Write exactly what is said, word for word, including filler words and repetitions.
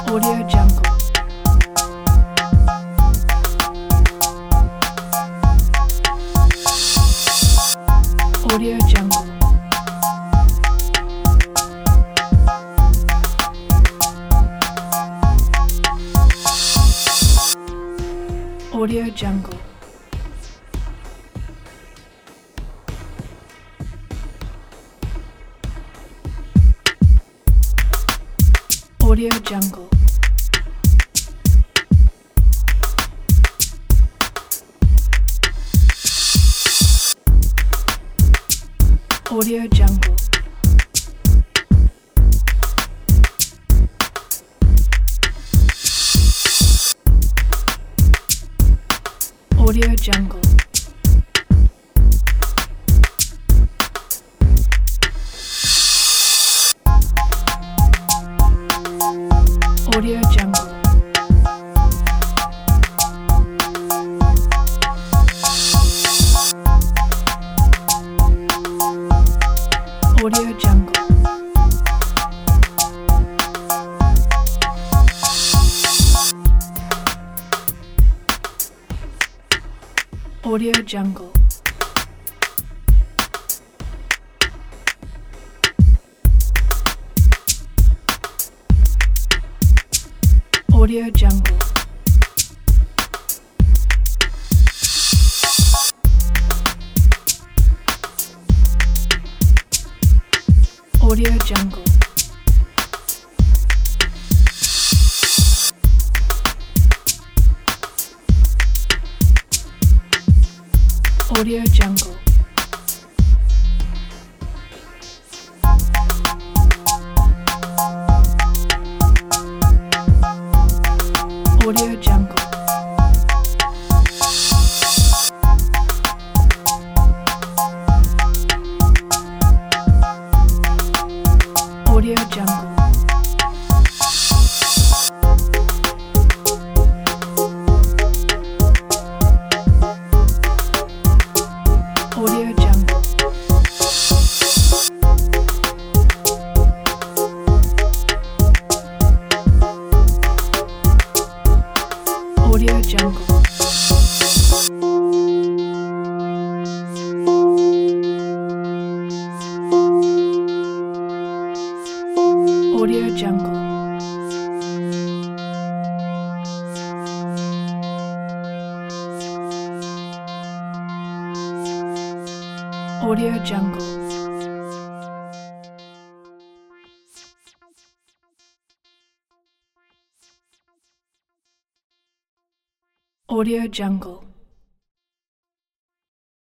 Audio Jungle. Audio Jungle. Audio Jungle. Audio Jungle. Audio Jungle. Audio Jungle. Audio Jungle. Audio Jungle. Audio Jungle. Audio Jungle. Audio Jungle. Audio Jungle. Audio Jungle. Audio Jungle. Audio Jungle. Audio Jungle. Audio Jungle. Audio Jungle. Audio Jungle.